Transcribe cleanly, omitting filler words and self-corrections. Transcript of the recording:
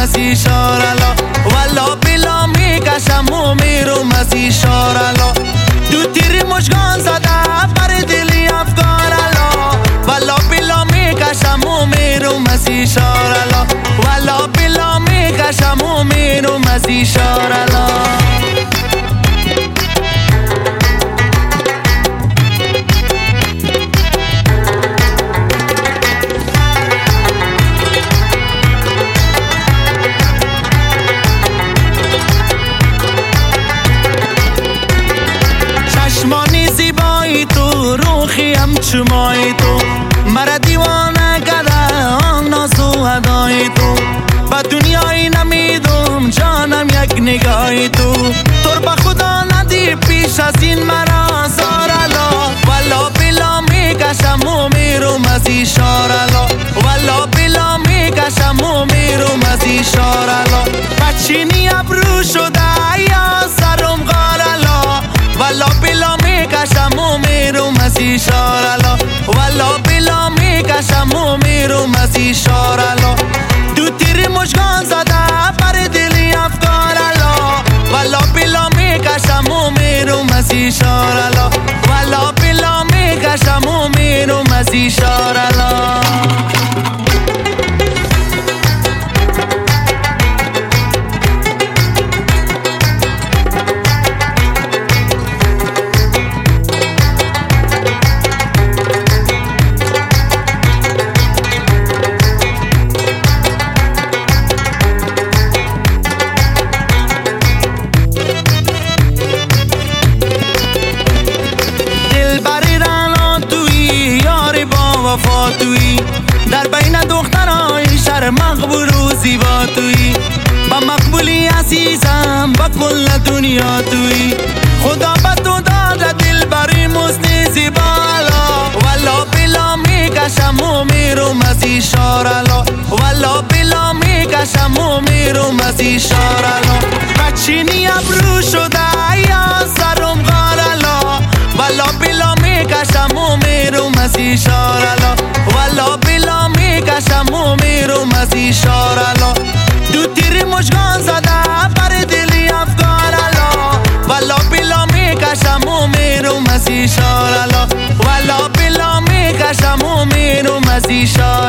مسیح شارلا والا بلا میکشم و میرم مسیح شارلا دو تیر مشگان زده بر دلی افغانلا والا بلا میکشم و میرم مسیح شارلا والا بلا میکشم و میرم مسیح شارلا چشمانی زیبایی تو روخی هم چمای تو مرا دیوانه کرده آن ناز و ادای تو با دنیایی نمیدم جانم یک نگاهی تو تر با خدا ندی پیش از این مرا زارلا والا بلا میکشم و میرم مسیح شارلا والا بلا میکشم و میرم مسیح شارلا بچینی ابرو شده یا سرم غارلا والا بلا میکشم و میرم مسیح شارلا والا بلا میکشم و میرم مسیح شارلا دو تیر مشگان زده بر دلی افغانلا والا بلا میکشم و میرم مسیح شارلا والا بلا میکشم و میرم مسیح شارلا وفا توی در بین دخترای شهر مقبول و زیبا توی با مقبولی عزیزم با کل دنیا توی خدا با تو داده دل بری مزنی زیبالا والا بلا میکشم و میرم مسیح شارلا والا بلا میکشم و میرم مسیح شارلا بچینی ابرو شده یا سرم غارلا والا بلا میکشم و میرم مسیح شارلا والا بلا میکشم و میرم مسیح شارلا دو تیر مشگان زده بر دلی افغانلا والا بلا میکشم و میرم مسیح شارلا والا بلا میکشم و میرم مسیح شارلا